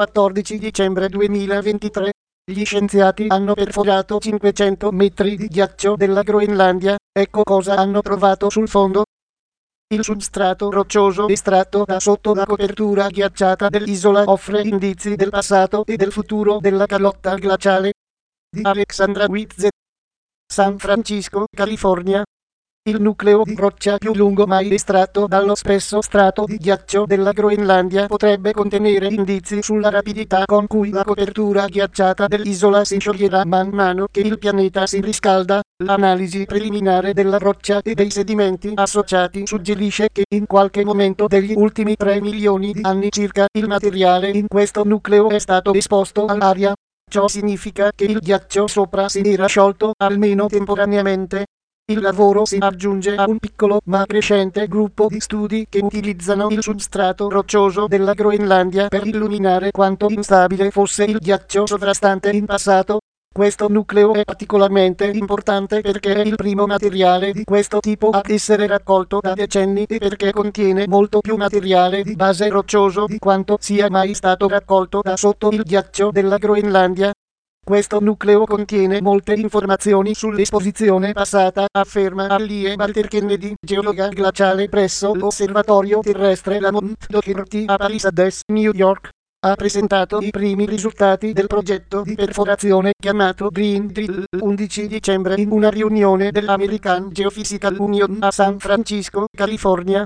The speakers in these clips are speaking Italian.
14 dicembre 2023, gli scienziati hanno perforato 500 metri di ghiaccio della Groenlandia. Ecco cosa hanno trovato sul fondo. Il substrato roccioso estratto da sotto la copertura ghiacciata dell'isola offre indizi del passato e del futuro della calotta glaciale. Di Alexandra Witze, San Francisco, California. Il nucleo di roccia più lungo mai estratto dallo spesso strato di ghiaccio della Groenlandia potrebbe contenere indizi sulla rapidità con cui la copertura ghiacciata dell'isola si scioglierà man mano che il pianeta si riscalda. L'analisi preliminare della roccia e dei sedimenti associati suggerisce che in qualche momento degli ultimi 3 milioni di anni circa il materiale in questo nucleo è stato esposto all'aria. Ciò significa che il ghiaccio sopra si era sciolto, almeno temporaneamente. Il lavoro si aggiunge a un piccolo ma crescente gruppo di studi che utilizzano il substrato roccioso della Groenlandia per illuminare quanto instabile fosse il ghiaccio sovrastante in passato. Questo nucleo è particolarmente importante perché è il primo materiale di questo tipo ad essere raccolto da decenni e perché contiene molto più materiale di base roccioso di quanto sia mai stato raccolto da sotto il ghiaccio della Groenlandia. Questo nucleo contiene molte informazioni sull'esposizione passata, afferma Allie Walter Kennedy, geologa glaciale presso l'Osservatorio terrestre Lamont Doherty a Palisades, New York. Ha presentato i primi risultati del progetto di perforazione chiamato Green Drill l'11 dicembre in una riunione dell'American Geophysical Union a San Francisco, California.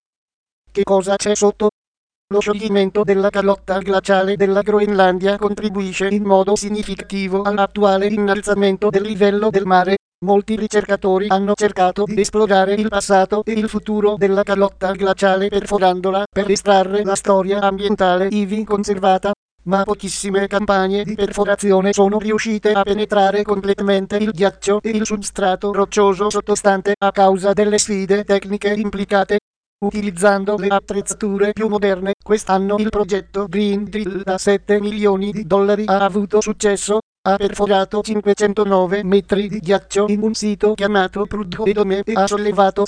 Che cosa c'è sotto? Lo scioglimento della calotta glaciale della Groenlandia contribuisce in modo significativo all'attuale innalzamento del livello del mare. Molti ricercatori hanno cercato di esplorare il passato e il futuro della calotta glaciale perforandola per estrarre la storia ambientale ivi conservata, ma pochissime campagne di perforazione sono riuscite a penetrare completamente il ghiaccio e il substrato roccioso sottostante a causa delle sfide tecniche implicate. Utilizzando le attrezzature più moderne, quest'anno il progetto Green Drill da $7 milioni ha avuto successo. Ha perforato 509 metri di ghiaccio in un sito chiamato Prudhoe Dome e ha sollevato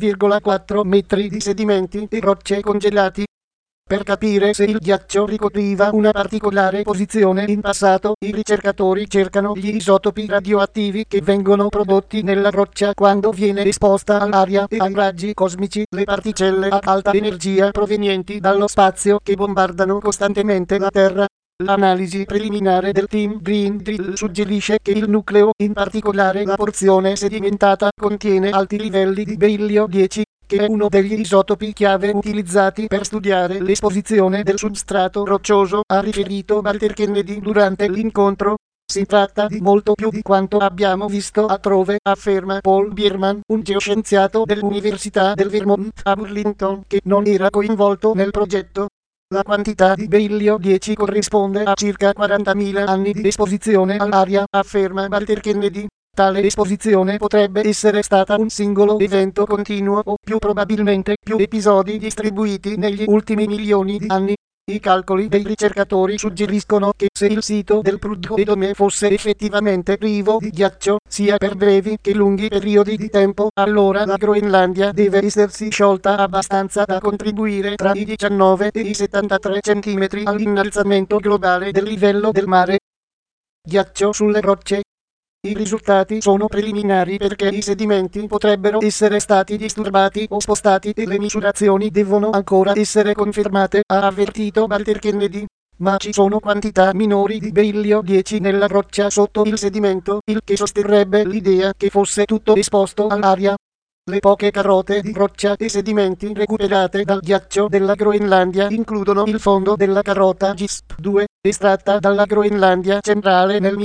7,4 metri di sedimenti e rocce congelati. Per capire se il ghiaccio ricopriva una particolare posizione in passato, i ricercatori cercano gli isotopi radioattivi che vengono prodotti nella roccia quando viene esposta all'aria e ai raggi cosmici, le particelle ad alta energia provenienti dallo spazio che bombardano costantemente la Terra. L'analisi preliminare del team Green Drill suggerisce che il nucleo, in particolare la porzione sedimentata, contiene alti livelli di berillio 10, che è uno degli isotopi chiave utilizzati per studiare l'esposizione del substrato roccioso, ha riferito Walter Kennedy durante l'incontro. Si tratta di molto più di quanto abbiamo visto altrove, afferma Paul Bierman, un geoscienziato dell'Università del Vermont a Burlington, che non era coinvolto nel progetto. La quantità di berillio 10 corrisponde a circa 40.000 anni di esposizione all'aria, afferma Walter Kennedy. Tale esposizione potrebbe essere stata un singolo evento continuo o più probabilmente più episodi distribuiti negli ultimi milioni di anni. I calcoli dei ricercatori suggeriscono che se il sito del Prudhoe Dome fosse effettivamente privo di ghiaccio, sia per brevi che lunghi periodi di tempo, allora la Groenlandia deve essersi sciolta abbastanza da contribuire tra i 19 e i 73 centimetri all'innalzamento globale del livello del mare. Ghiaccio sulle rocce. I risultati sono preliminari perché i sedimenti potrebbero essere stati disturbati o spostati e le misurazioni devono ancora essere confermate, ha avvertito Walter Kennedy. Ma ci sono quantità minori di berillio 10 nella roccia sotto il sedimento, il che sosterrebbe l'idea che fosse tutto esposto all'aria. Le poche carote di roccia e sedimenti recuperate dal ghiaccio della Groenlandia includono il fondo della carota GISP-2, estratta dalla Groenlandia centrale nel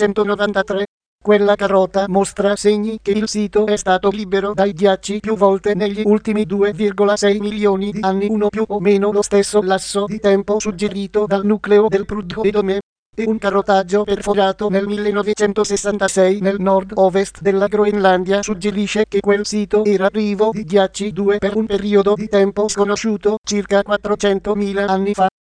1993. Quella carota mostra segni che il sito è stato libero dai ghiacci più volte negli ultimi 2,6 milioni di anni, uno più o meno lo stesso lasso di tempo suggerito dal nucleo del Prudhoe Dome. E un carotaggio perforato nel 1966 nel nord-ovest della Groenlandia suggerisce che quel sito era privo di ghiacci 2 per un periodo di tempo sconosciuto, circa 400.000 anni fa.